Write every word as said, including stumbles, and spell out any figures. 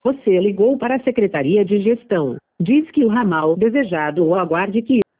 Você ligou para a Secretaria de Gestão. Diz que o ramal desejado ou aguarde que